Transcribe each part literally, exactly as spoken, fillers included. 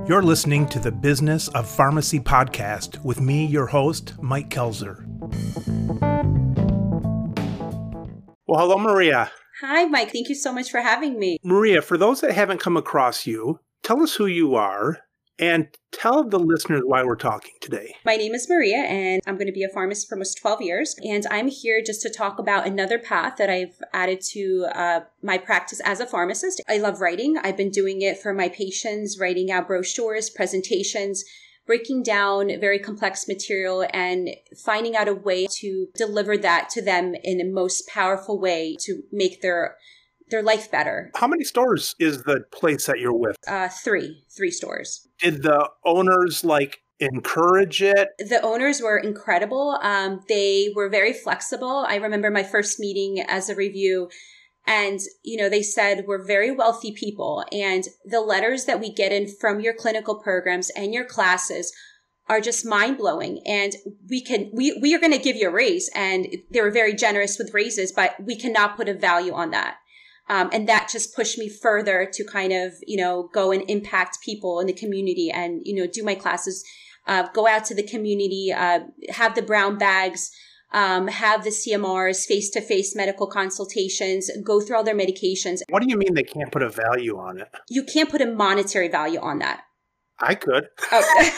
You're listening to the Business of Pharmacy podcast with me, your host, Mike Kelzer. Well, hello, Maria. Hi, Mike. Thank you so much for having me. Maria, for those that haven't come across you, tell us who you are and tell the listeners why we're talking today. My name is Maria, and I'm going to be a pharmacist for almost twelve years. And I'm here just to talk about another path that I've added to uh, my practice as a pharmacist. I love writing. I've been doing it for my patients, writing out brochures, presentations, breaking down very complex material and finding out a way to deliver that to them in the most powerful way to make their their life better. How many stores is the place that you're with? Uh, three, three stores. Did the owners like encourage it? The owners were incredible. Um, they were very flexible. I remember my first meeting as a review, and, you know, they said, we're very wealthy people, and the letters that we get in from your clinical programs and your classes are just mind-blowing. And we can, we, we are going to give you a raise. And they were very generous with raises, but we cannot put a value on that. Um, and that just pushed me further to kind of, you know, go and impact people in the community and, you know, do my classes, uh, go out to the community, uh, have the brown bags, um, have the C M Rs, face-to-face medical consultations, go through all their medications. What do you mean they can't put a value on it? You can't put a monetary value on that. I could. Oh.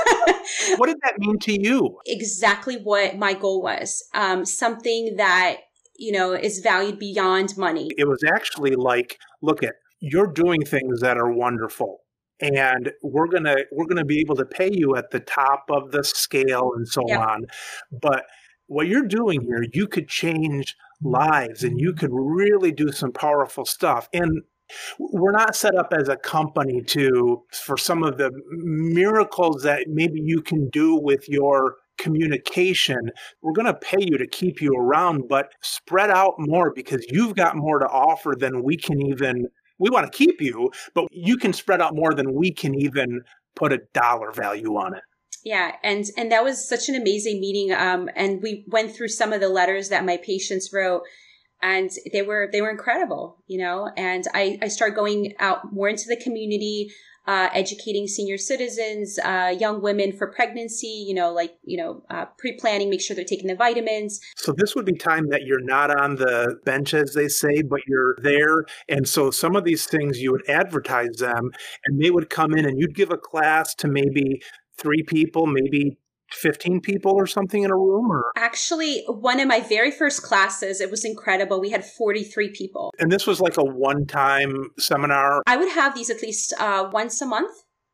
What did that mean to you? Exactly what my goal was. Um, something that, you know, is valued beyond money. It was actually like, look at, you're doing things that are wonderful. And we're going to, we're going to be able to pay you at the top of the scale and so Yep. on. But what you're doing here, you could change lives and you could really do some powerful stuff. And we're not set up as a company to, for some of the miracles that maybe you can do with your communication, we're going to pay you to keep you around, but spread out more because you've got more to offer than we can even, we want to keep you, but you can spread out more than we can even put a dollar value on it. Yeah. And, and that was such an amazing meeting. Um, and we went through some of the letters that my patients wrote, and they were, they were incredible, you know, and I, I started going out more into the community, uh, educating senior citizens, uh, young women for pregnancy, you know, like, you know, uh, pre-planning, make sure they're taking the vitamins. So this would be time that you're not on the bench, as they say, but you're there. And so some of these things you would advertise them and they would come in and you'd give a class to maybe three people, maybe fifteen people or something in a room? Or Actually, one of my very first classes, it was incredible. We had forty-three people. And this was like a one-time seminar? I would have these at least uh, once a month.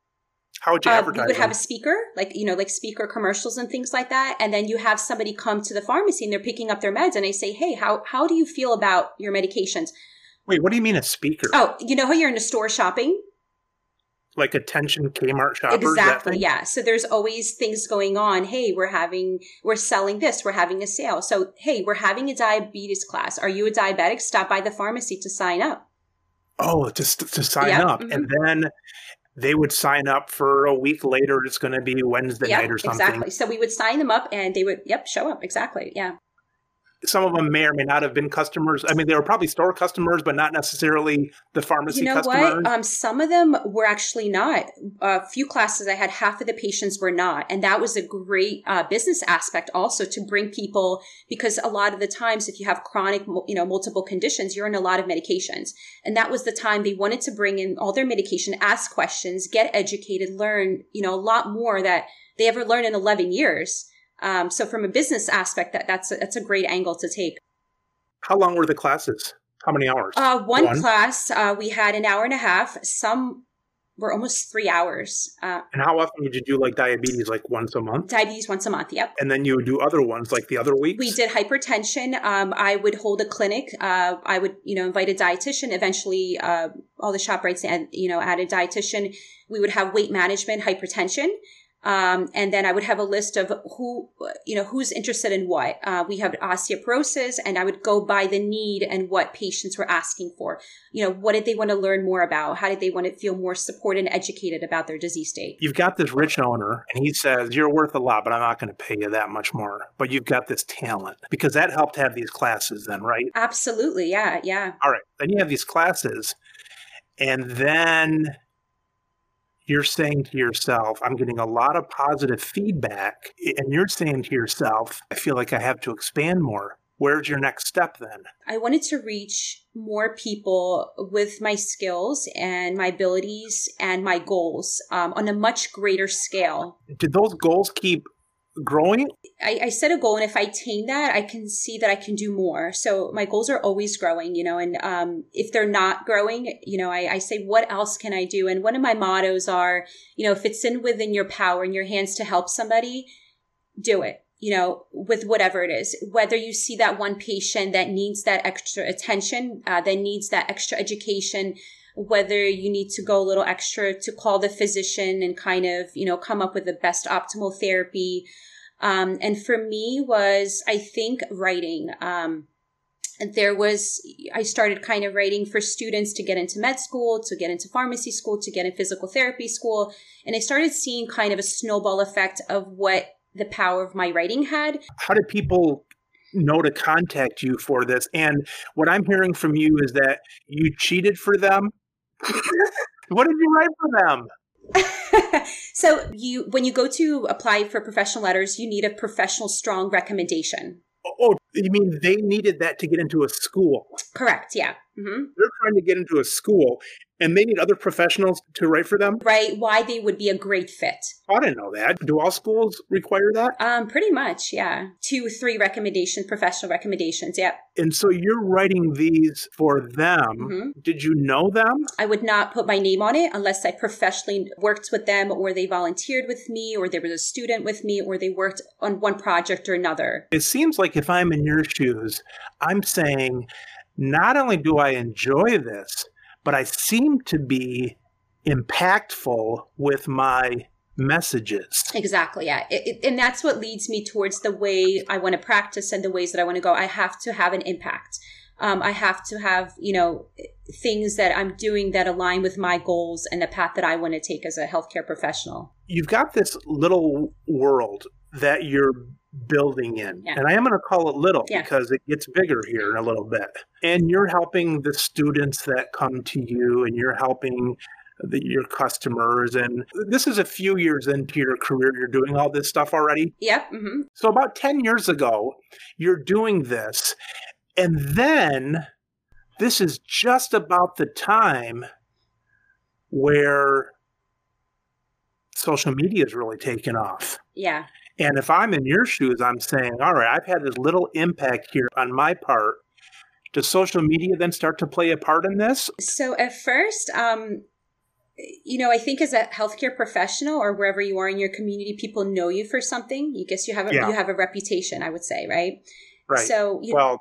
How would you Uh, advertise we would have them? a speaker, like, you know, like speaker commercials and things like that. And then you have somebody come to the pharmacy and they're picking up their meds. And I say, hey, how, how do you feel about your medications? Wait, what do you mean a speaker? Oh, you know how you're in a store shopping? Like attention Kmart shoppers? that Exactly. thing? Yeah. So there's always things going on. Hey, we're having, we're selling this. We're having a sale. So, hey, we're having a diabetes class. Are you a diabetic? Stop by the pharmacy to sign up. Oh, just to sign Yep. up. Mhm. And then they would sign up for a week later. It's going to be Wednesday Yep, night or something. exactly. So we would sign them up and they would, yep, show up. Exactly. Yeah. Some of them may or may not have been customers. I mean, they were probably store customers, but not necessarily the pharmacy You know customers. what? Um, some of them were actually not. A few classes I had, half of the patients were not. And that was a great uh, business aspect also to bring people, because a lot of the times if you have chronic, you know, multiple conditions, you're on a lot of medications. And that was the time they wanted to bring in all their medication, ask questions, get educated, learn, you know, a lot more that they ever learned in eleven years. Um, so from a business aspect, that that's a, that's a great angle to take. How long were the classes? How many hours? Uh, one, class, uh, we had an hour and a half. Some were almost three hours. Uh, And how often would you do like diabetes, like once a month? diabetes once a month. Yep. And then you would do other ones like the other weeks? We did hypertension. Um, I would hold a clinic. Uh, I would, you know, invite a dietitian. Eventually, uh, all the ShopRites, and you know, add a dietitian. We would have weight management, hypertension. Um, and then I would have a list of who, you know, who's interested in what. Uh, we have osteoporosis, and I would go by the need and what patients were asking for. You know, what did they want to learn more about? How did they want to feel more supported and educated about their disease state? You've got this rich owner, and he says, you're worth a lot, but I'm not going to pay you that much more. But you've got this talent, because that helped have these classes then, right? Absolutely. Yeah. Yeah. All right. Then you have these classes, and then you're saying to yourself, I'm getting a lot of positive feedback, and you're saying to yourself, I feel like I have to expand more. Where's your next step then? I wanted to reach more people with my skills and my abilities and my goals um, on a much greater scale. Did those goals keep growing? I, I set a goal, and if I attain that, I can see that I can do more. So my goals are always growing, you know, and um, if they're not growing, you know, I, I say, what else can I do? And one of my mottos are, you know, if it's in within your power, in your hands to help somebody, do it. You know, with whatever it is, whether you see that one patient that needs that extra attention, uh, that needs that extra education, whether you need to go a little extra to call the physician and kind of, you know, come up with the best optimal therapy. Um, and for me was, I think, writing. Um, there was, I started kind of writing for students to get into med school, to get into pharmacy school, to get in physical therapy school. And I started seeing kind of a snowball effect of what the power of my writing had. How did people know to contact you for this? And what I'm hearing from you is that you cheated for them. What did you write for them? So you, when you go to apply for professional letters, you need a professional strong recommendation. Oh, you mean they needed that to get into a school? Correct. Yeah. Mm-hmm. They're trying to get into a school, and they need other professionals to write for them? Right. Why they would be a great fit. I didn't know that. Do all schools require that? Um, pretty much, yeah. Two, three recommendations, professional recommendations, yep. And so you're writing these for them. Mm-hmm. Did you know them? I would not put my name on it unless I professionally worked with them, or they volunteered with me, or there was a student with me, or they worked on one project or another. It seems like if I'm in your shoes, I'm saying, not only do I enjoy this, but I seem to be impactful with my messages. Exactly. Yeah. It, it, and that's what leads me towards the way I want to practice and the ways that I want to go. I have to have an impact. Um, I have to have, you know, things that I'm doing that align with my goals and the path that I want to take as a healthcare professional. You've got this little world that you're building in. Yeah. And I am going to call it little yeah. because it gets bigger here in a little bit. And you're helping the students that come to you, and you're helping the, your customers. And this is a few years into your career. You're doing all this stuff already. Yep. Mm-hmm. So about ten years ago, you're doing this. And then this is just about the time where social media is really taken off. Yeah. And if I'm in your shoes, I'm saying, all right, I've had this little impact here on my part. Does social media then start to play a part in this? So at first, um, you know, I think as a healthcare professional or wherever you are in your community, people know you for something. You guess you have a, yeah. you have a reputation, I would say, right? Right. So, you well,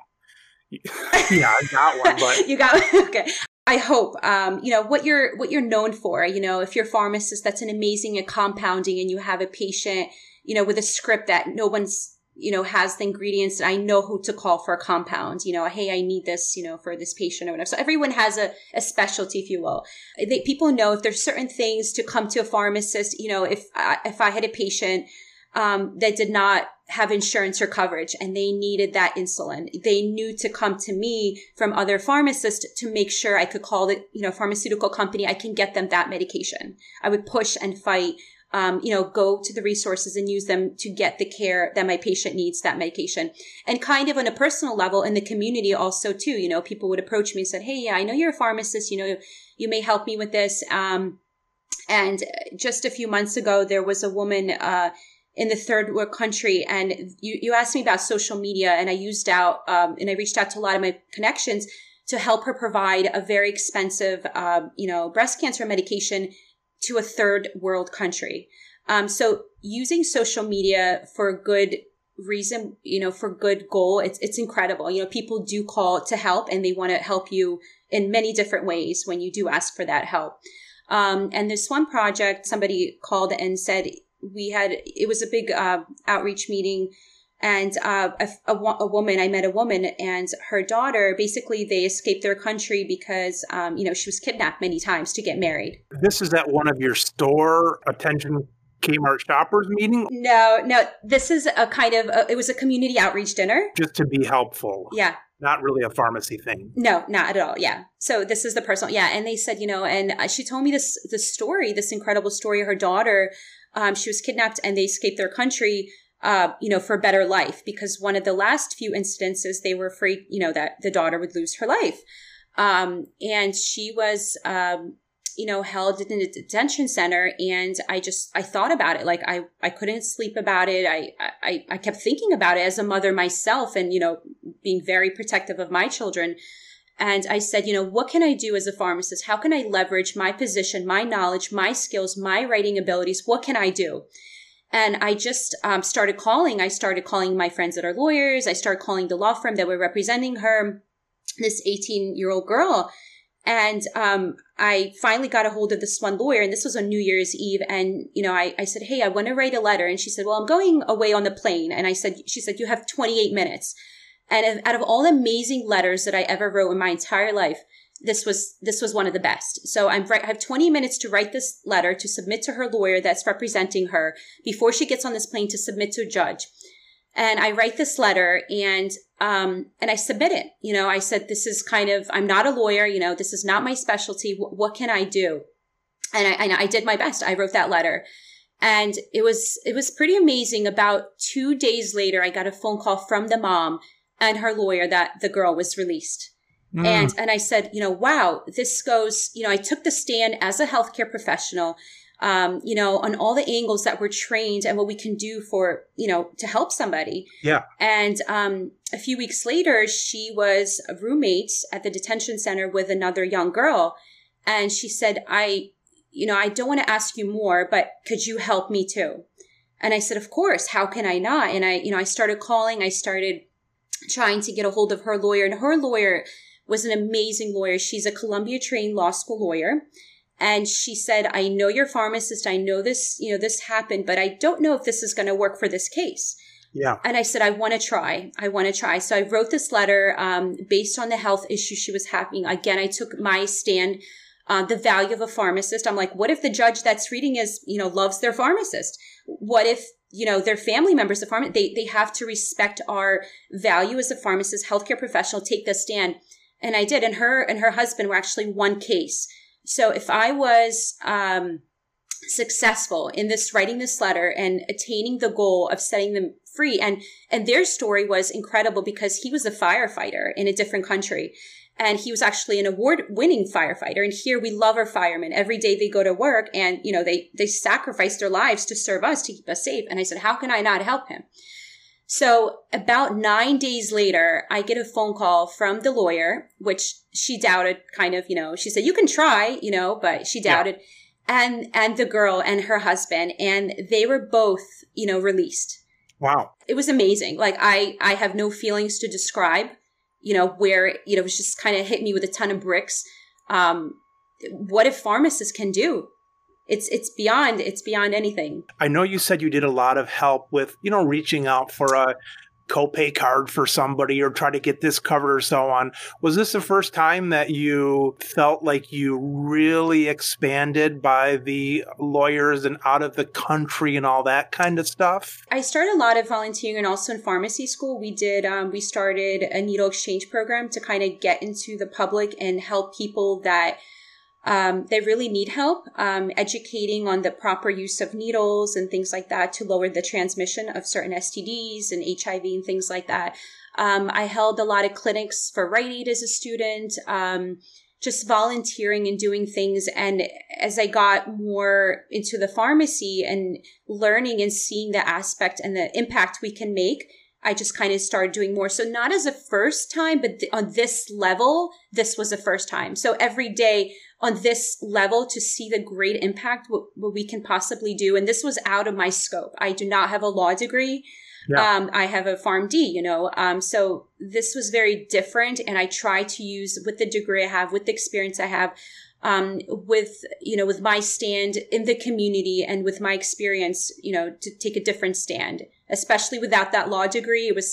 yeah, I got one, but you got okay. I hope, um, you know, what you're what you're known for. You know, if you're a pharmacist, that's an amazing at compounding, and you have a patient, you know, with a script that no one's, you know, has the ingredients, and I know who to call for a compound. You know, hey, I need this, you know, for this patient or whatever. So everyone has a, a specialty, if you will. They, people know if there's certain things to come to a pharmacist. You know, if I, if I had a patient um, that did not have insurance or coverage and they needed that insulin, they knew to come to me from other pharmacists to make sure I could call the, you know, pharmaceutical company. I can get them that medication. I would push and fight, um, you know, go to the resources and use them to get the care that my patient needs, that medication. And kind of on a personal level in the community also too, you know, people would approach me and said, hey, yeah, I know you're a pharmacist, you know, you may help me with this. Um, and just a few months ago, there was a woman, uh, in the third world country. And you, you asked me about social media, and I used out, um, and I reached out to a lot of my connections to help her provide a very expensive, um, you know, breast cancer medication to a third world country. Um, so using social media for a good reason, you know, for good goal, it's, it's incredible. You know, people do call to help, and they want to help you in many different ways when you do ask for that help. Um, and this one project, somebody called and said, we had, it was a big uh, outreach meeting, and uh, a, a, a woman, I met a woman and her daughter, basically they escaped their country because, um, you know, she was kidnapped many times to get married. This is at one of your store attention Kmart shoppers meeting? No, no, this is a kind of, a, it was a community outreach dinner. Just to be helpful. Yeah. Not really a pharmacy thing. No, not at all. Yeah. So this is the personal. Yeah. And they said, you know, and she told me this, this story, this incredible story. Her daughter, um, she was kidnapped and they escaped their country, uh, you know, for a better life, because one of the last few incidences, they were afraid, you know, that the daughter would lose her life. Um, and she was, um, you know, held in a detention center. And I just, I thought about it. Like I, I couldn't sleep about it. I, I, I kept thinking about it as a mother myself and, you know, being very protective of my children. And I said, you know, what can I do as a pharmacist? How can I leverage my position, my knowledge, my skills, my writing abilities? What can I do? And I just um, started calling. I started calling my friends that are lawyers. I started calling the law firm that were representing her, this eighteen-year-old girl. And um, I finally got a hold of this one lawyer, and this was on New Year's Eve. And, you know, I, I said, hey, I want to write a letter. And she said, well, I'm going away on the plane. And I said, she said, you have twenty-eight minutes. And out of all the amazing letters that I ever wrote in my entire life, this was, this was one of the best. So I'm, I have twenty minutes to write this letter to submit to her lawyer that's representing her before she gets on this plane to submit to a judge. And I write this letter and, um, and I submit it. You know, I said, this is kind of, I'm not a lawyer, you know, this is not my specialty. W- what can I do? And I, and I did my best. I wrote that letter and it was, it was pretty amazing. About two days later, I got a phone call from the mom and her lawyer that the girl was released. Mm. And, and I said, you know, wow, this goes, you know, I took the stand as a healthcare professional. Um, you know, on all the angles that we're trained and what we can do for, you know, to help somebody. Yeah. And um, a few weeks later, she was a roommate at the detention center with another young girl. And she said, I, you know, I don't want to ask you more, but could you help me too? And I said, of course, how can I not? And I, you know, I started calling, I started trying to get a hold of her lawyer, and her lawyer was an amazing lawyer. She's a Columbia trained law school lawyer. And she said, I know you're a pharmacist. I know this, you know, this happened, but I don't know if this is going to work for this case. Yeah. And I said, I want to try. I want to try. So I wrote this letter um, based on the health issue she was having. Again, I took my stand, uh, the value of a pharmacist. I'm like, what if the judge that's reading is, you know, loves their pharmacist? What if, you know, their family members, the pharmacist, they, they have to respect our value as a pharmacist, healthcare professional, take the stand. And I did. And her and her husband were actually one case. So if I was um, successful in this, writing this letter and attaining the goal of setting them free, and and their story was incredible because he was a firefighter in a different country, and he was actually an award-winning firefighter. And here we love our firemen. Every day they go to work, and you know they they sacrifice their lives to serve us, to keep us safe. And I said, how can I not help him? So about nine days later, I get a phone call from the lawyer, which she doubted kind of, you know, she said, you can try, you know, but she doubted. Yeah. And, and the girl and her husband, and they were both, you know, released. Wow. It was amazing. Like I, I have no feelings to describe, you know, where, you know, it was just kind of hit me with a ton of bricks. Um, what if pharmacists can do? It's it's beyond it's beyond anything. I know you said you did a lot of help with, you know, reaching out for a copay card for somebody or try to get this covered or so on. Was this the first time that you felt like you really expanded by the lawyers and out of the country and all that kind of stuff? I started a lot of volunteering, and also in pharmacy school, we did, um, we started a needle exchange program to kind of get into the public and help people that Um, they really need help, um, educating on the proper use of needles and things like that to lower the transmission of certain S T Ds and H I V and things like that. Um, I held a lot of clinics for Rite Aid as a student, um, just volunteering and doing things. And as I got more into the pharmacy and learning and seeing the aspect and the impact we can make, I just kind of started doing more. So not as a first time, but th- on this level, this was the first time. So every day on this level to see the great impact, what, what we can possibly do. And this was out of my scope. I do not have a law degree. Yeah. Um, I have a PharmD, you know, um, so this was very different. And I try to use with the degree I have, with the experience I have, um, with, you know, with my stand in the community and with my experience, you know, to take a different stand, especially without that law degree. It was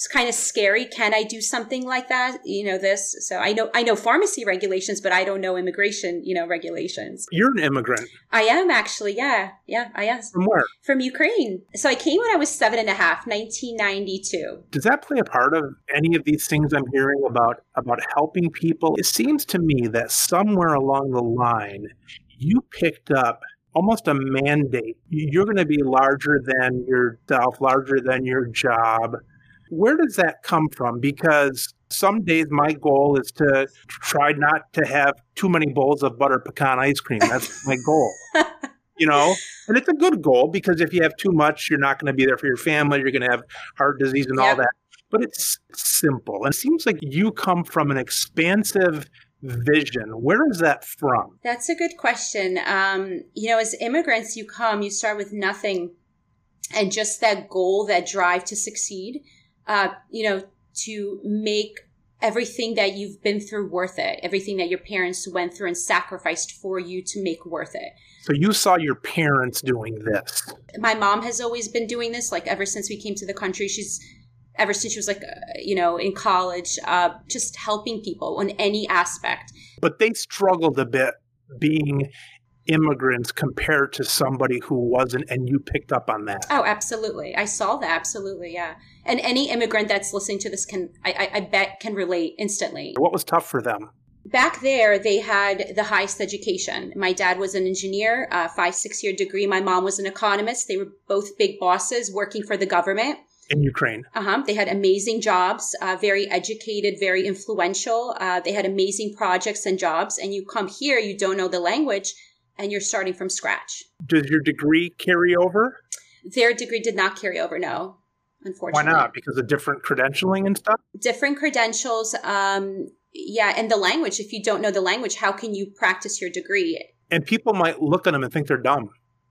it's kind of scary. Can I do something like that? You know, this. So I know, I know pharmacy regulations, but I don't know immigration, you know, regulations. You're an immigrant. I am actually. Yeah. Yeah, I am. From where? From Ukraine. So I came when I was seven and a half, nineteen ninety-two. Does that play a part of any of these things I'm hearing about, about helping people? It seems to me that somewhere along the line, you picked up almost a mandate. You're going to be larger than yourself, larger than your job. Where does that come from? Because some days my goal is to try not to have too many bowls of butter pecan ice cream. That's my goal. You know, and it's a good goal because if you have too much, you're not going to be there for your family. You're going to have heart disease and Yeah. all that. But it's simple. And it seems like you come from an expansive vision. Where is that from? That's a good question. Um, you know, as immigrants, you come, you start with nothing and just that goal, that drive to succeed, uh, you know, to make everything that you've been through worth it, everything that your parents went through and sacrificed for you to make worth it. So you saw your parents doing this. My mom has always been doing this, like ever since we came to the country. She's ever since she was like, uh, you know, in college, uh, just helping people on any aspect. But they struggled a bit being immigrants compared to somebody who wasn't, and you picked up on that. Oh, absolutely. I saw that. Absolutely. Yeah. And any immigrant that's listening to this can, I, I, I bet can relate instantly. What was tough for them? Back there, they had the highest education. My dad was an engineer, a five, six year degree. My mom was an economist. They were both big bosses working for the government. In Ukraine. Uh-huh. They had amazing jobs, uh, very educated, very influential. Uh, they had amazing projects and jobs. And you come here, you don't know the language, and you're starting from scratch. Does your degree carry over? Their degree did not carry over, no, unfortunately. Why not? Because of different credentialing and stuff? Different credentials. Um, yeah. And the language, if you don't know the language, how can you practice your degree? And people might look at them and think they're dumb.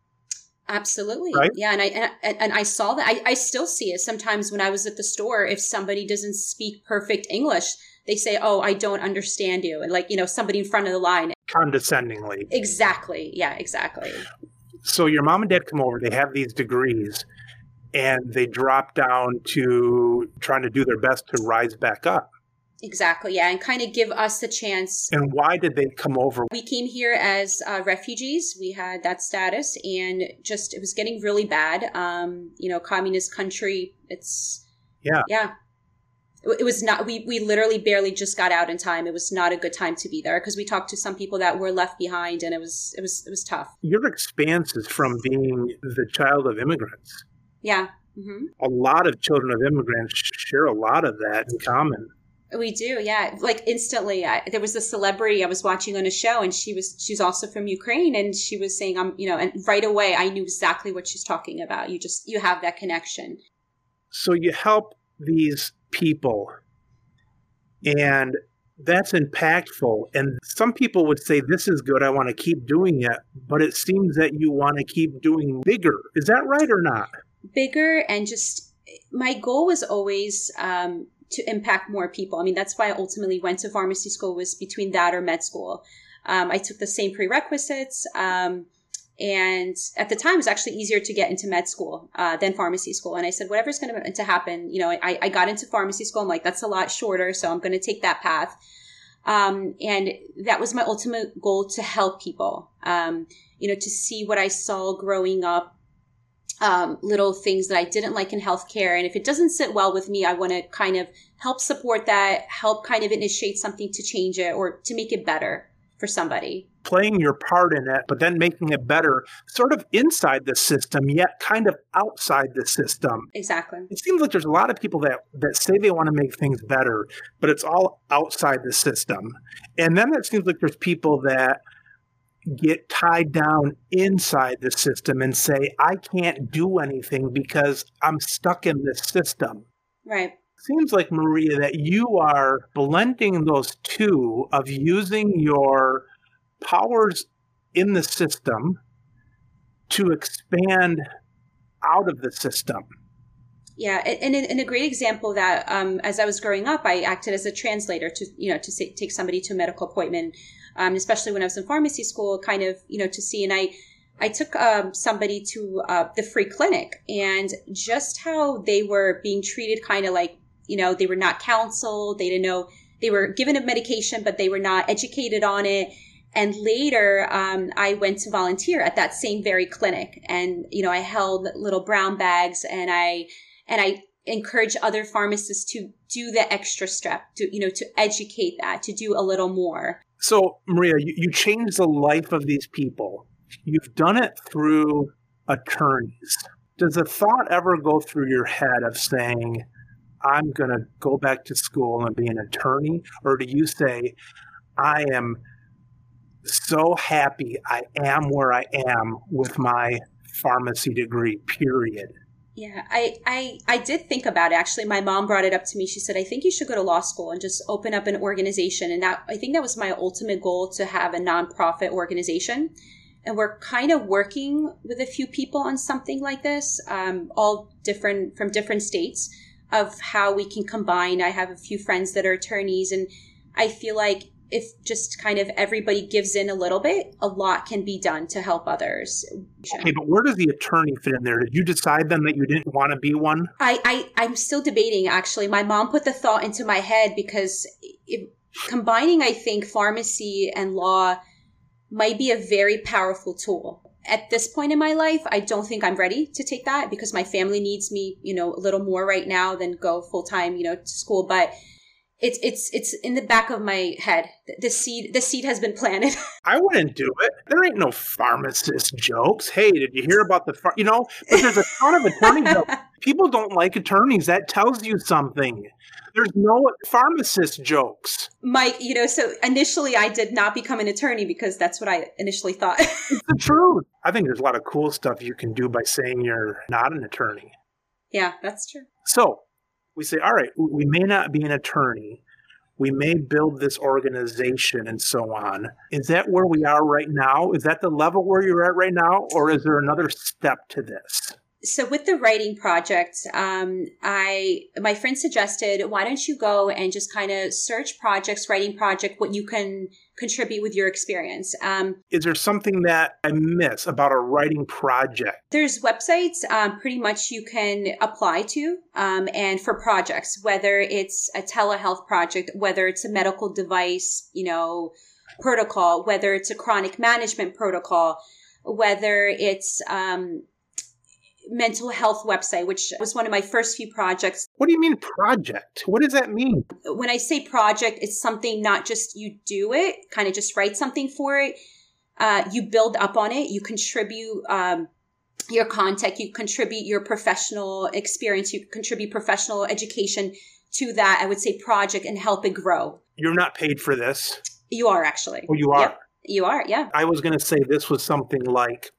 Absolutely. Right? Yeah. And I, and, and I saw that. I, I still see it sometimes when I was at the store. If somebody doesn't speak perfect English, they say, oh, I don't understand you. And like, you know, somebody in front of the line. Condescendingly. Exactly. Yeah, exactly. So your mom and dad come over, they have these degrees, and they drop down to trying to do their best to rise back up. Exactly. Yeah. And kind of give us the chance. And why did they come over? We came here as uh, refugees. We had that status, and just, it was getting really bad. Um, you know, communist country. It's, Yeah. Yeah. It was not, we, we literally barely just got out in time. It was not a good time to be there because we talked to some people that were left behind, and it was, it was, it was tough. Your expanse is from being the child of immigrants. Yeah. Mm-hmm. A lot of children of immigrants share a lot of that in common. We do. Yeah. Like instantly, I, there was a celebrity I was watching on a show, and she was, she's also from Ukraine, and she was saying, I'm, you know, and right away I knew exactly what she's talking about. You just, you have that connection. So you help these people, and that's impactful. And some people would say, this is good, I want to keep doing it. But it seems that you want to keep doing bigger. Is that right or not? Bigger, and just, my goal was always um, to impact more people. I mean, that's why I ultimately went to pharmacy school, was between that or med school. Um, I took the same prerequisites. Um, And at the time, it was actually easier to get into med school uh, than pharmacy school. And I said, whatever's going to, to happen, you know, I, I got into pharmacy school. I'm like, that's a lot shorter, so I'm going to take that path. Um, and that was my ultimate goal, to help people, um, you know, to see what I saw growing up, um, little things that I didn't like in healthcare. And if it doesn't sit well with me, I want to kind of help support that, help kind of initiate something to change it or to make it better for somebody. Playing your part in it, but then making it better, sort of inside the system, yet kind of outside the system. Exactly. It seems like there's a lot of people that, that say they want to make things better, but it's all outside the system. And then it seems like there's people that get tied down inside the system and say, I can't do anything because I'm stuck in this system. Right. Seems like, Maria, that you are blending those two of using your powers in the system to expand out of the system. Yeah, and, and a great example of that, um, as I was growing up, I acted as a translator to, you know, to say, take somebody to a medical appointment, um, especially when I was in pharmacy school, kind of, you know, to see, and I, I took um, somebody to uh, the free clinic, and just how they were being treated kind of like, you know, they were not counseled. They didn't know, they were given a medication, but they were not educated on it. And later, um, I went to volunteer at that same very clinic. And, you know, I held little brown bags and I, and I encourage other pharmacists to do the extra step, to, you know, to educate that, to do a little more. So, Maria, you, you changed the life of these people. You've done it through attorneys. Does a thought ever go through your head of saying, I'm going to go back to school and be an attorney? Or do you say, I am so happy I am where I am with my pharmacy degree, period? Yeah, I, I, I did think about it. Actually, my mom brought it up to me. She said, I think you should go to law school and just open up an organization. And that, I think that was my ultimate goal, to have a nonprofit organization. And we're kind of working with a few people on something like this, um, all different from different states, of how we can combine. I have a few friends that are attorneys, and I feel like if just kind of everybody gives in a little bit, a lot can be done to help others. Okay, but where does the attorney fit in there? Did you decide then that you didn't want to be one? I, I, I'm still debating, actually. My mom put the thought into my head because it, combining, I think, pharmacy and law might be a very powerful tool. At this point in my life, I don't think I'm ready to take that because my family needs me, you know, a little more right now than go full time, you know, to school. But It's it's it's in the back of my head. The seed the seed has been planted. I wouldn't do it. There ain't no pharmacist jokes. Hey, did you hear about the phar-? You know? But there's a ton of attorney jokes. People don't like attorneys. That tells you something. There's no pharmacist jokes. Mike, you know, so initially I did not become an attorney because that's what I initially thought. It's the truth. I think there's a lot of cool stuff you can do by saying you're not an attorney. Yeah, that's true. So we say, all right, we may not be an attorney. We may build this organization and so on. Is that where we are right now? Is that the level where you're at right now? Or is there another step to this? So with the writing project, um, I my friend suggested, why don't you go and just kind of search projects, writing project, what you can contribute with your experience. Um, Is there something that I miss about a writing project? There's websites um, pretty much you can apply to um, and for projects, whether it's a telehealth project, whether it's a medical device, you know, protocol, whether it's a chronic management protocol, whether it's um, mental health website, which was one of my first few projects. What do you mean project? What does that mean? When I say project, it's something not just you do it, kind of just write something for it. Uh, you build up on it. You contribute um, your content. You contribute your professional experience. You contribute professional education to that, I would say, project and help it grow. You're not paid for this? You are, actually. Oh, you are? Yep. You are, yeah. I was going to say this was something like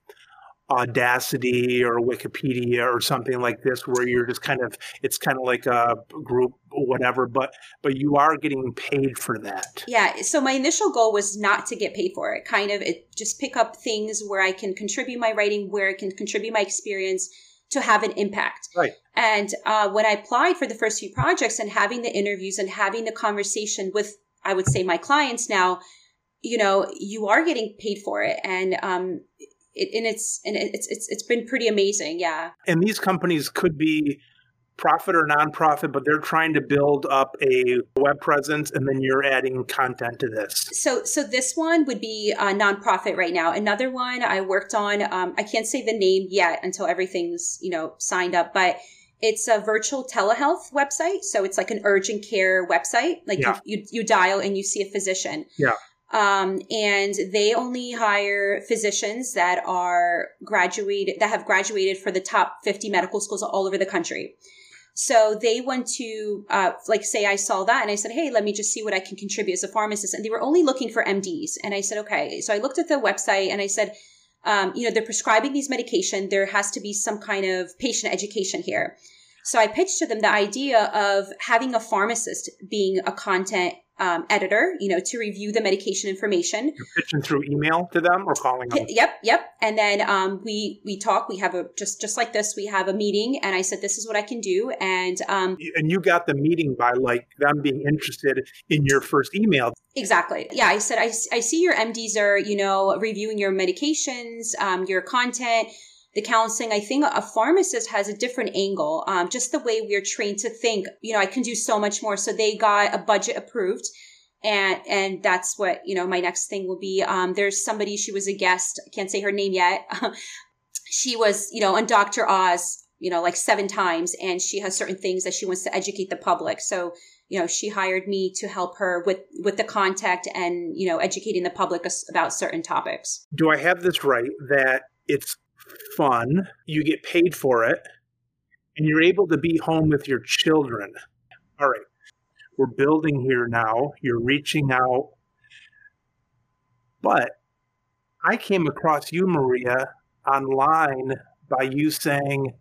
Audacity or Wikipedia or something like this, where you're just kind of, it's kind of like a group or whatever, but but you are getting paid for that. Yeah. So my initial goal was not to get paid for it. Kind of it, just pick up things where I can contribute my writing, where I can contribute my experience to have an impact. Right. And uh, when I applied for the first few projects and having the interviews and having the conversation with, I would say, my clients now, you know, you are getting paid for it. And um It, and it's and it's it's it's been pretty amazing, yeah. And these companies could be profit or nonprofit, but they're trying to build up a web presence, and then you're adding content to this. So, so this one would be a nonprofit right now. Another one I worked on, um, I can't say the name yet until everything's you know signed up, but it's a virtual telehealth website. So it's like an urgent care website. Like yeah. you, you you dial and you see a physician. Yeah. Um, and they only hire physicians that are graduated, that have graduated for the top fifty medical schools all over the country. So they went to, uh, like say I saw that and I said, hey, let me just see what I can contribute as a pharmacist. And they were only looking for M Ds. And I said, okay. So I looked at the website and I said, um, you know, they're prescribing these medication. There has to be some kind of patient education here. So I pitched to them the idea of having a pharmacist being a content um, editor, you know, to review the medication information. You're pitching through email to them or calling them? Yep, yep. And then um, we we talk. We have a just just like this. We have a meeting, and I said, "This is what I can do." And um, and you got the meeting by like them being interested in your first email. Exactly. Yeah, I said, I I see your M Ds are you know reviewing your medications, um, your content. the counseling. I think a pharmacist has a different angle. Um, just the way we're trained to think, you know, I can do so much more. So they got a budget approved. And, and that's what, you know, my next thing will be. Um, there's somebody, she was a guest. I can't say her name yet. She was, you know, on Doctor Oz, you know, like seven times, and she has certain things that she wants to educate the public. So, you know, she hired me to help her with, with the contact and, you know, educating the public about certain topics. Do I have this right that it's fun, you get paid for it, and you're able to be home with your children? All right. We're building here now. You're reaching out. But I came across you, Maria, online by you saying,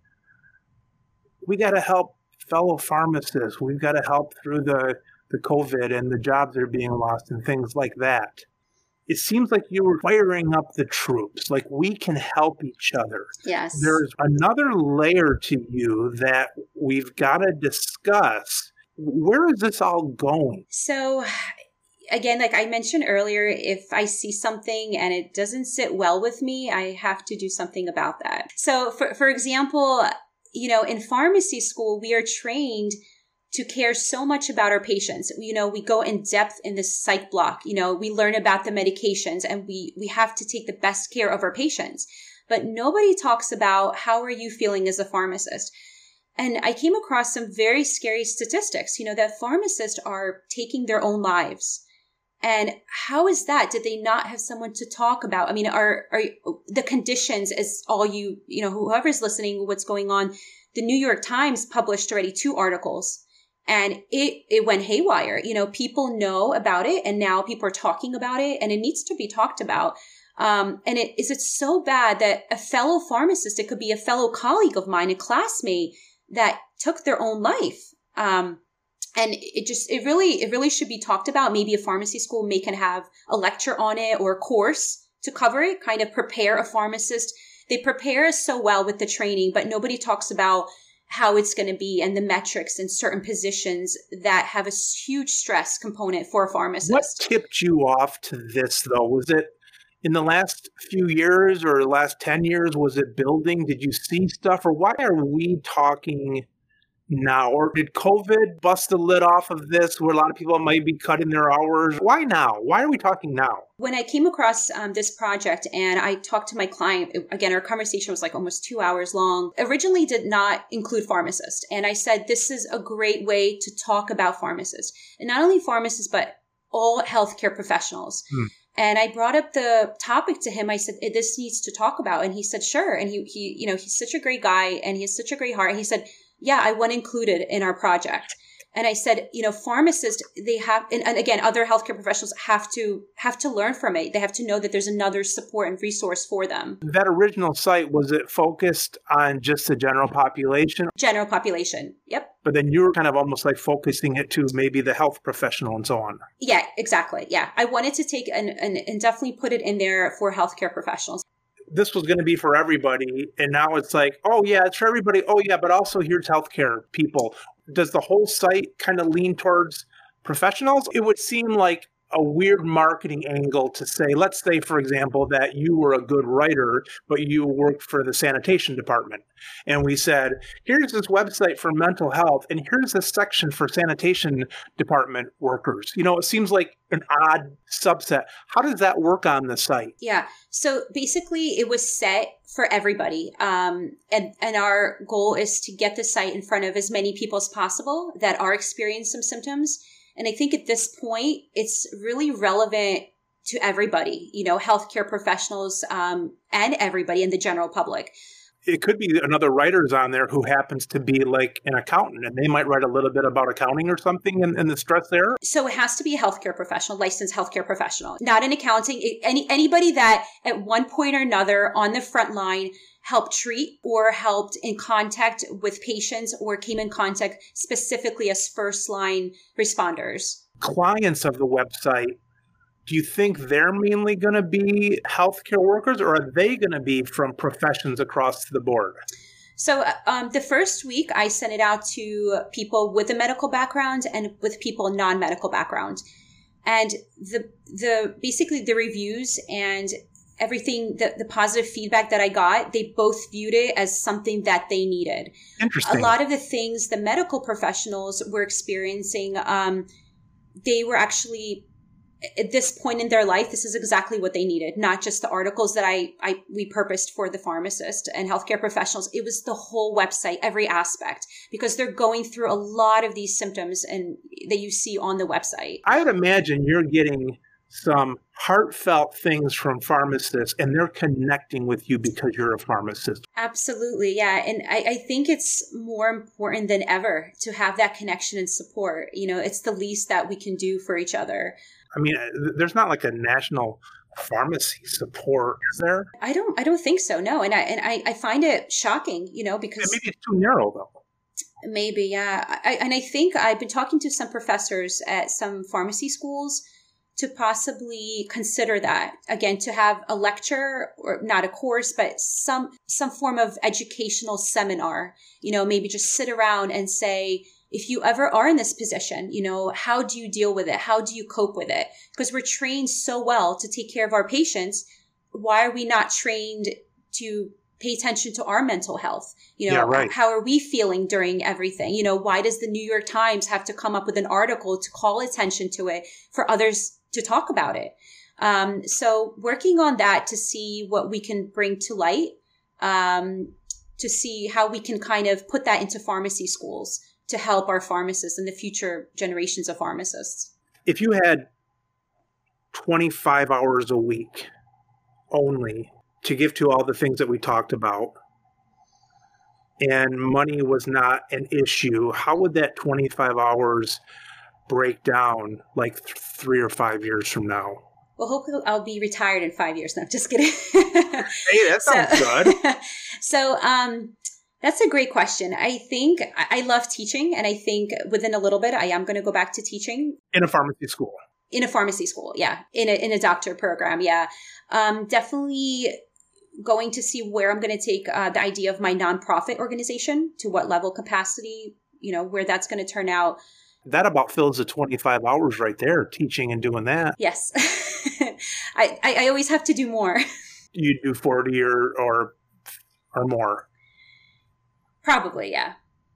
we got to help fellow pharmacists. We've got to help through the, the COVID and the jobs that are being lost and things like that. It seems like you were firing up the troops, like we can help each other. Yes. There's another layer to you that we've got to discuss. Where is this all going? So again, like I mentioned earlier, if I see something and it doesn't sit well with me, I have to do something about that. So for, for example, you know, in pharmacy school, we are trained to care so much about our patients. You know, we go in depth in this psych block. You know, we learn about the medications and we, we have to take the best care of our patients. But nobody talks about how are you feeling as a pharmacist? And I came across some very scary statistics, you know, that pharmacists are taking their own lives. And how is that? Did they not have someone to talk about? I mean, are, are the conditions as all you, you know, whoever's listening, what's going on? The New York Times published already two articles and it, it went haywire. You know, people know about it and now people are talking about it and it needs to be talked about. Um, and it is, it's so bad that a fellow pharmacist, it could be a fellow colleague of mine, a classmate, that took their own life. Um, and it just, it really, it really should be talked about. Maybe a pharmacy school may can have a lecture on it or a course to cover it, kind of prepare a pharmacist. They prepare us so well with the training, but nobody talks about how it's going to be and the metrics in certain positions that have a huge stress component for a pharmacist. What tipped you off to this though? Was it in the last few years or the last ten years, was it building? Did you see stuff? Or why are we talking now? Or did COVID bust the lid off of this where a lot of people might be cutting their hours? Why now? Why are we talking now? When I came across um, this project and I talked to my client, again, our conversation was like almost two hours long, originally did not include pharmacists. And I said, this is a great way to talk about pharmacists. And not only pharmacists, but all healthcare professionals. Hmm. And I brought up the topic to him. I said, this needs to talk about. And he said, sure. And he, he, you know, he's such a great guy and he has such a great heart. And he said, yeah, I want included in our project. And I said, you know, pharmacists, they have, and, and again, other healthcare professionals have to, have to learn from it. They have to know that there's another support and resource for them. That original site, was it focused on just the general population? General population. Yep. But then you were kind of almost like focusing it to maybe the health professional and so on. Yeah, exactly. Yeah. I wanted to take and, and, and definitely put it in there for healthcare professionals. This was going to be for everybody. And now it's like, oh, yeah, it's for everybody. Oh, yeah, but also here's healthcare people. Does the whole site kind of lean towards professionals? It would seem like a weird marketing angle to say, let's say, for example, that you were a good writer, but you worked for the sanitation department. And we said, here's this website for mental health, and here's this section for sanitation department workers. You know, it seems like an odd subset. How does that work on the site? Yeah. So basically, it was set for everybody. Um, and, and our goal is to get the site in front of as many people as possible that are experiencing some symptoms. And I think at this point, it's really relevant to everybody, you know, healthcare professionals um, and everybody in the general public. It could be another writer's on there who happens to be like an accountant, and they might write a little bit about accounting or something and, and the stress there. So it has to be a healthcare professional, licensed healthcare professional, not an accounting. Any anybody that at one point or another on the front line helped treat or helped in contact with patients or came in contact specifically as first line responders. Clients of the website, do you think they're mainly going to be healthcare workers, or are they going to be from professions across the board? So um, the first week, I sent it out to people with a medical background and with people non-medical background. And the the basically the reviews and everything, the, the positive feedback that I got, they both viewed it as something that they needed. Interesting. A lot of the things the medical professionals were experiencing, um, they were actually, at this point in their life, this is exactly what they needed. Not just the articles that I, I we purposed for the pharmacist and healthcare professionals. It was the whole website, every aspect, because they're going through a lot of these symptoms and that you see on the website. I would imagine you're getting some heartfelt things from pharmacists and they're connecting with you because you're a pharmacist. Absolutely. Yeah. And I, I think it's more important than ever to have that connection and support. You know, it's the least that we can do for each other. I mean, there's not like a national pharmacy support, is there? I don't, I don't think so. No. And I, and I, I find it shocking, you know, because yeah, maybe it's too narrow though. Maybe. Yeah. I, and I think I've been talking to some professors at some pharmacy schools to possibly consider that, again, to have a lecture or not a course, but some some form of educational seminar, you know, maybe just sit around and say, if you ever are in this position, you know, how do you deal with it? How do you cope with it? Because we're trained so well to take care of our patients. Why are we not trained to pay attention to our mental health? You know, yeah, right. How are we feeling during everything? You know, why does the New York Times have to come up with an article to call attention to it for others to talk about it? Um, so working on that to see what we can bring to light, um, to see how we can kind of put that into pharmacy schools to help our pharmacists and the future generations of pharmacists. If you had twenty-five hours a week only to give to all the things that we talked about, and money was not an issue, how would that twenty-five hours break down like th- three or five years from now? Well, hopefully I'll be retired in five years. No, just kidding. Hey, that sounds so, good. So um, that's a great question. I think I, I love teaching, and I think within a little bit, I am going to go back to teaching. In a pharmacy school. In a pharmacy school, yeah. In a, in a doctor program, yeah. Um, definitely going to see where I'm going to take uh, the idea of my nonprofit organization, to what level capacity, you know, where that's going to turn out. That about fills the twenty-five hours right there, teaching and doing that. Yes. I, I, I always have to do more. You do forty or, or, or more. Probably, yeah.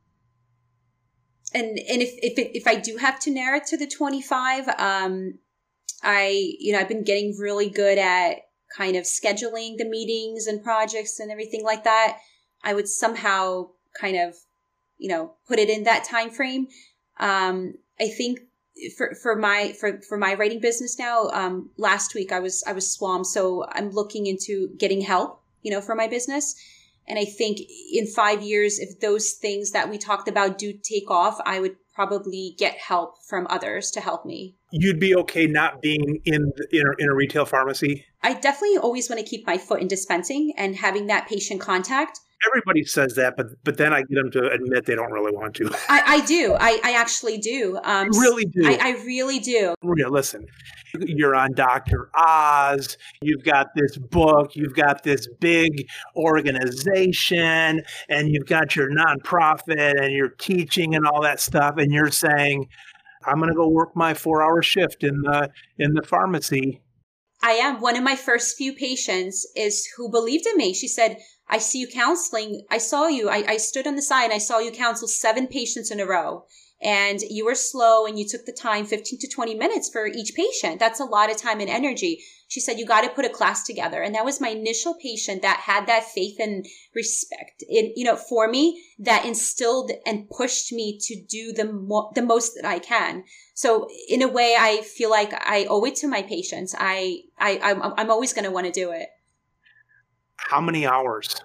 And and if if it, if I do have to narrow it to the twenty-five, um, I you know I've been getting really good at kind of scheduling the meetings and projects and everything like that. I would somehow kind of you know put it in that time frame. Um, I think for for my for for my writing business now, um, last week I was I was swamped, so I'm looking into getting help, you know, for my business. And I think in five years, if those things that we talked about do take off, I would probably get help from others to help me. You'd be okay not being in in a, in a retail pharmacy? I definitely always want to keep my foot in dispensing and having that patient contact. Everybody says that, but but then I get them to admit they don't really want to. I, I do. I, I actually do. Um, you really do. I, I really do. Yeah, listen, you're on Doctor Oz. You've got this book. You've got this big organization, and you've got your nonprofit, and you're teaching and all that stuff. And you're saying, "I'm going to go work my four-hour shift in the in the pharmacy." I am. One of my first few patients is who believed in me. She said, I see you counseling. I saw you. I, I stood on the side and I saw you counsel seven patients in a row. And you were slow and you took the time, fifteen to twenty minutes for each patient. That's a lot of time and energy. She said, you got to put a class together. And that was my initial patient that had that faith and respect in, you know, for me, that instilled and pushed me to do the, mo- the most that I can. So in a way, I feel like I owe it to my patients. I, I, I'm, I'm always going to want to do it. How many hours?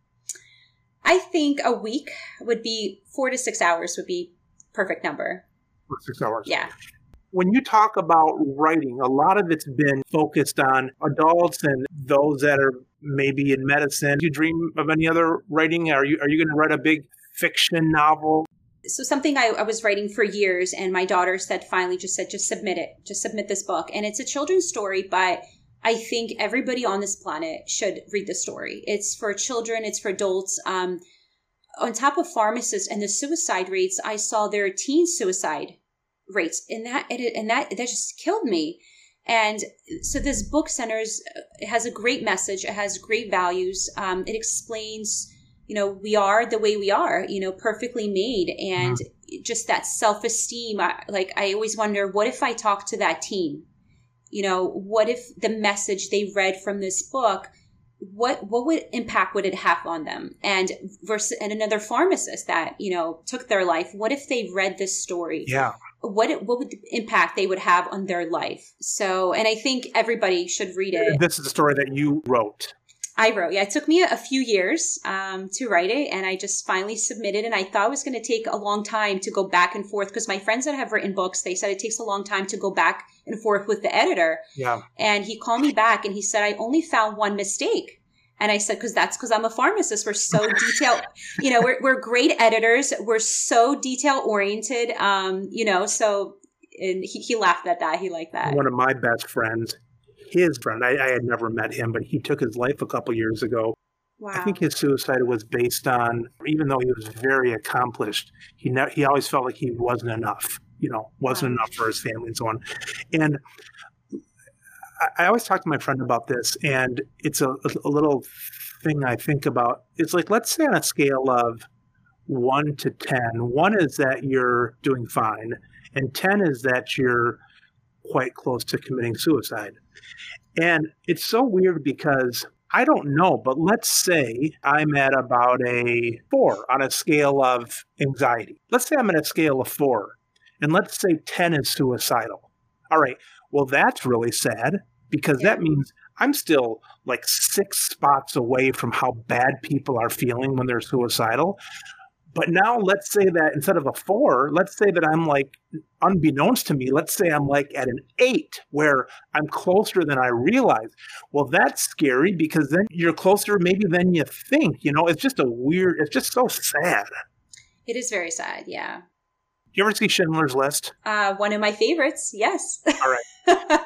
I think a week would be four to six hours would be perfect number. Four to six hours. Yeah. When you talk about writing, a lot of it's been focused on adults and those that are maybe in medicine. Do you dream of any other writing? Are you are you going to write a big fiction novel? So something I, I was writing for years, and my daughter said, finally just said, just submit it. Just submit this book. And it's a children's story, but I think everybody on this planet should read the story. It's for children. It's for adults. Um, on top of pharmacists and the suicide rates, I saw their teen suicide rates, and that and that that just killed me. And so this book centers, it has a great message. It has great values. Um, it explains, you know, we are the way we are, you know, perfectly made. And mm-hmm. just that self-esteem. I, like, I always wonder, what if I talk to that teen? You know, what if the message they read from this book, what what would impact would it have on them? And versus and another pharmacist that, you know, took their life, what if they read this story? Yeah. What what would the impact they would have on their life? So, and I think everybody should read it. This is a story that you wrote. I wrote, yeah. It took me a, a few years um, to write it, and I just finally submitted. And I thought it was going to take a long time to go back and forth because my friends that have written books, they said it takes a long time to go back and forth with the editor. Yeah. And he called me back and he said, I only found one mistake. And I said, because that's because I'm a pharmacist. We're so detailed, you know, we're we're great editors. We're so detail oriented, um, you know. So, and he, he laughed at that. He liked that. One of my best friends, his friend, I, I had never met him, but he took his life a couple years ago. Wow. I think his suicide was based on, even though he was very accomplished, he ne- he always felt like he wasn't enough. You know, wasn't wow. enough for his family and so on. And I always talk to my friend about this, and it's a, a little thing I think about. It's like, let's say on a scale of one to ten, one is that you're doing fine, and ten is that you're quite close to committing suicide. And it's so weird because I don't know, but let's say I'm at about a four on a scale of anxiety. Let's say I'm at a scale of four, and let's say ten is suicidal. All right. Well, that's really sad because yeah. that means I'm still like six spots away from how bad people are feeling when they're suicidal. But now let's say that instead of a four, let's say that I'm like, unbeknownst to me, let's say I'm like at an eight where I'm closer than I realize. Well, that's scary because then you're closer maybe than you think. You know, it's just a weird, it's just so sad. It is very sad. Yeah. You ever see Schindler's List? Uh, one of my favorites. Yes. All right.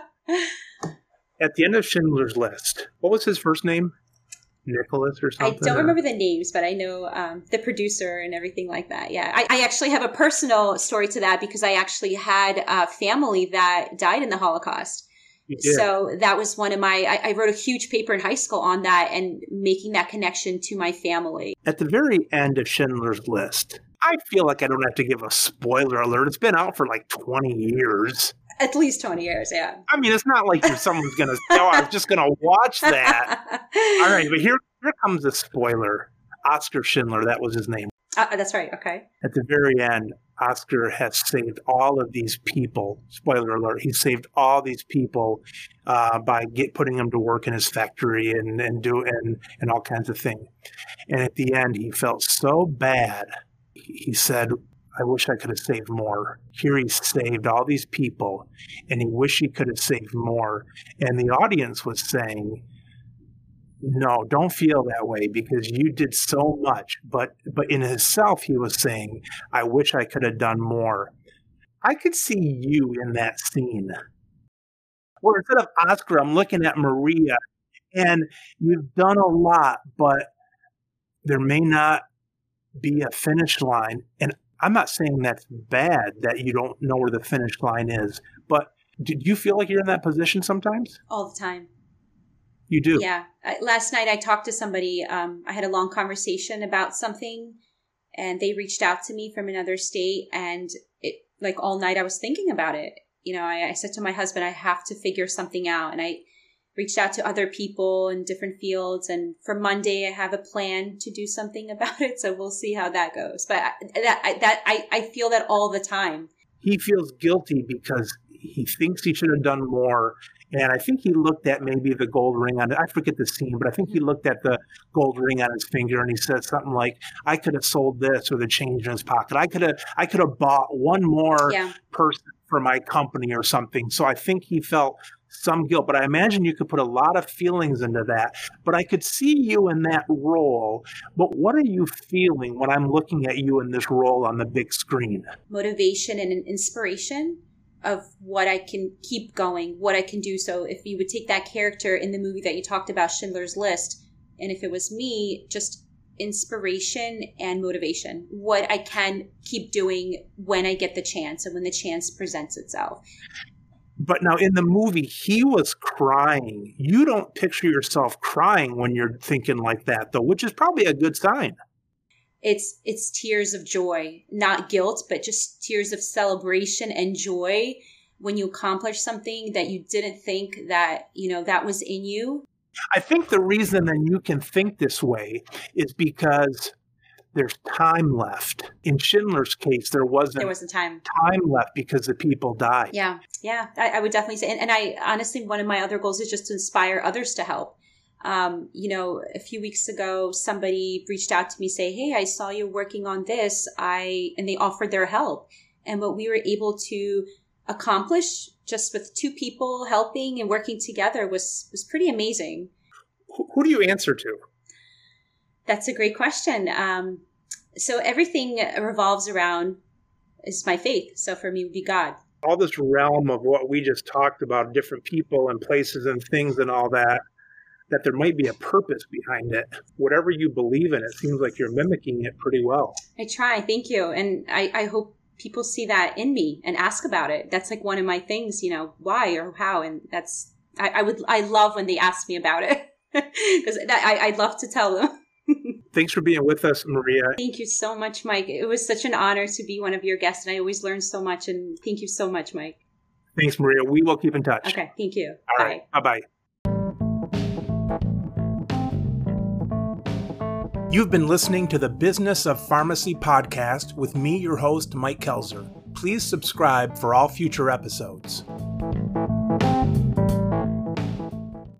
At the end of Schindler's List, what was his first name? Nicholas or something? I don't or? remember the names, but I know um, the producer and everything like that. Yeah. I, I actually have a personal story to that because I actually had a family that died in the Holocaust. You did. So that was one of my, I, I wrote a huge paper in high school on that and making that connection to my family. At the very end of Schindler's List, I feel like I don't have to give a spoiler alert. It's been out for like twenty years. At least twenty years, yeah. I mean, it's not like someone's going to, oh, I was just going to watch that. All right, but here, here comes the spoiler. Oskar Schindler, that was his name. Uh, that's right, okay. At the very end, Oskar has saved all of these people. Spoiler alert, he saved all these people uh, by get, putting them to work in his factory and, and, do, and, and all kinds of things. And at the end, he felt so bad. He said, I wish I could have saved more. Here he saved all these people, and he wished he could have saved more. And the audience was saying, no, don't feel that way because you did so much. But but in himself, he was saying, I wish I could have done more. I could see you in that scene. Where instead of Oskar, I'm looking at Maria, and you've done a lot, but there may not be a finish line. And I'm not saying that's bad that you don't know where the finish line is, but did you feel like you're in that position sometimes? All the time. You do? Yeah. I, last night I talked to somebody. Um, I had a long conversation about something, and they reached out to me from another state, and it, like all night I was thinking about it. You know, I, I said to my husband, I have to figure something out, and I reached out to other people in different fields. And for Monday, I have a plan to do something about it. So we'll see how that goes. But I, that I, that I, I feel that all the time. He feels guilty because he thinks he should have done more. And I think he looked at maybe the gold ring on it. I forget the scene, but I think he looked at the gold ring on his finger and he said something like, I could have sold this or the change in his pocket. I could have, I could have bought one more yeah. person for my company or something. So I think he felt some guilt, but I imagine you could put a lot of feelings into that. But I could see you in that role. But what are you feeling when I'm looking at you in this role on the big screen? Motivation and an inspiration of what I can keep going, what I can do. So if you would take that character in the movie that you talked about, Schindler's List, and if it was me, just inspiration and motivation, what I can keep doing when I get the chance and when the chance presents itself. But now in the movie, he was crying. You don't picture yourself crying when you're thinking like that, though, which is probably a good sign. It's it's tears of joy, not guilt, but just tears of celebration and joy when you accomplish something that you didn't think that, you know, that was in you. I think the reason that you can think this way is because there's time left. In Schindler's case, there wasn't, there wasn't time. time left because the people died. Yeah, yeah, I, I would definitely say. And, and I honestly, one of my other goals is just to inspire others to help. Um, you know, a few weeks ago, somebody reached out to me, say, "Hey, I saw you working on this." I and they offered their help, and what we were able to accomplish just with two people helping and working together was was pretty amazing. Who, who do you answer to? That's a great question. Um, so everything revolves around is my faith. So for me, it would be God. All this realm of what we just talked about, different people and places and things and all that, that there might be a purpose behind it. Whatever you believe in, it seems like you're mimicking it pretty well. I try. Thank you. And I, I hope people see that in me and ask about it. That's like one of my things, you know, why or how. And that's, I, I would, I love when they ask me about it because I, I'd love to tell them. Thanks for being with us, Maria. Thank you so much, Mike. It was such an honor to be one of your guests, and I always learn so much. And thank you so much, Mike. Thanks, Maria. We will keep in touch. Okay. Thank you. All Bye. right. Bye-bye. You've been listening to the Business of Pharmacy podcast with me, your host, Mike Kelzer. Please subscribe for all future episodes.